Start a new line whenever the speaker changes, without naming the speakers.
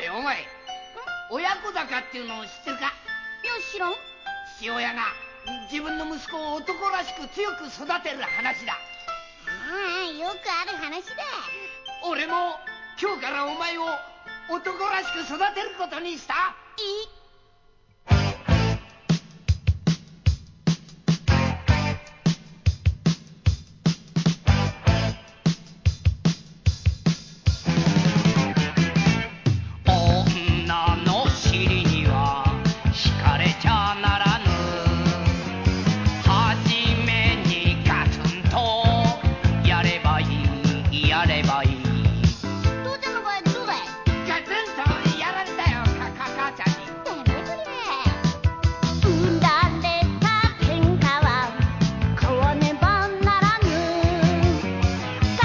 いお前、親子鷹っていうのを知ってるか？
いや、知らん。
父親が自分の息子を男らしく強く育てる話だ。
ああ、よくある話だ。
俺も今日からお前を男らしく育てることにした。
女の尻には敷かれちゃならぬ。はじめにガツンとやればいいやればいい。